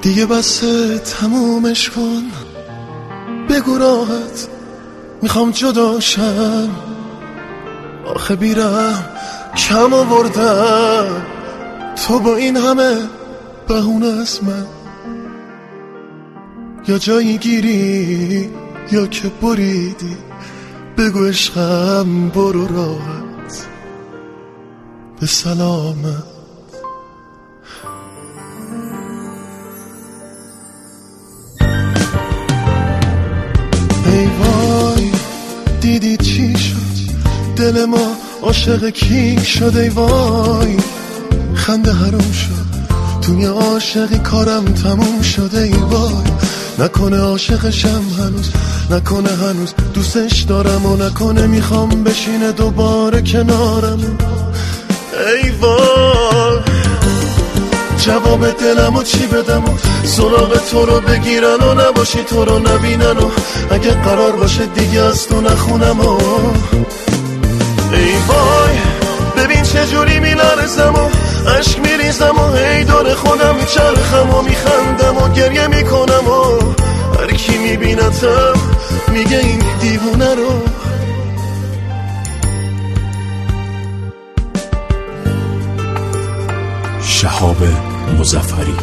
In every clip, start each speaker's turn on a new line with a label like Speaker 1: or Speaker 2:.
Speaker 1: دیگه بسه تمومش کن، بگو راحت میخوام جداشم، آخه بیرم کم آوردم، تو با این همه بهونه از من یا جایی گیری یا که بریدی، بگو عشقم برو راحت به سلامت. ای وای دیدی چی شد، دل ما عاشق کی شد، ای وای خنده حروم شد، توی عاشقی کارم تموم شده، ای وای نکنه عاشقشم هنوز، نکنه هنوز دوستش دارم و نکنه میخوام بشینه دوباره کنارم. ای وای جواب دلمو چی بدم و سراغ تو رو بگیرن و نباشی تو رو نبینن و اگه قرار باشه دیگه از تو نخونم و ای وای ببین چجوری میلرزم و عشق میریزم و هی دور خودم میچرخم و میخندم و گریه میکنم و هر کی میبینتم میگه این دیوونه رو.
Speaker 2: شهاب مظفری.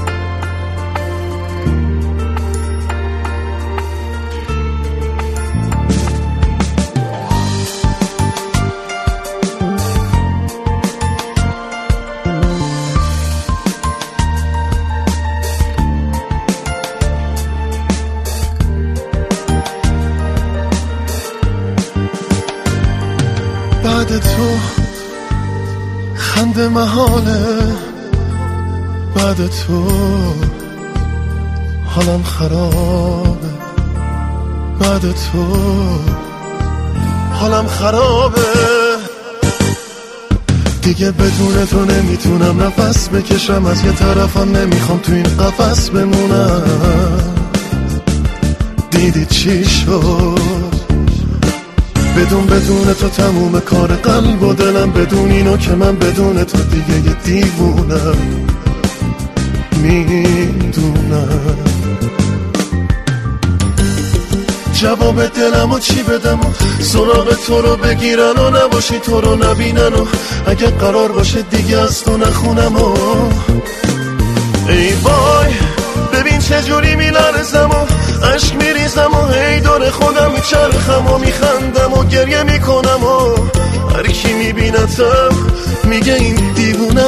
Speaker 1: بعد تو خنده محاله، بعد تو حالم خرابه، بعد تو حالم خرابه، دیگه بدون تو نمیتونم نفس بکشم، از یه طرفم نمیخوام تو این قفس بمونم. دیدی چی شد بدون تو تموم کار قلب و دلم، بدون اینو که من بدون تو دیگه یه دیوونم، میدونم. جواب دلمو چی بدم و سراغ تو رو بگیرن و نباشی تو رو نبینن و اگه قرار باشه دیگه از تو نخونم و ای وای ببین چجوری میلرزم و عشق میریزم و هی دور خودم میچرخم و میخندم و گریه میکنم و هر کی میبینتم میگه این دیوونه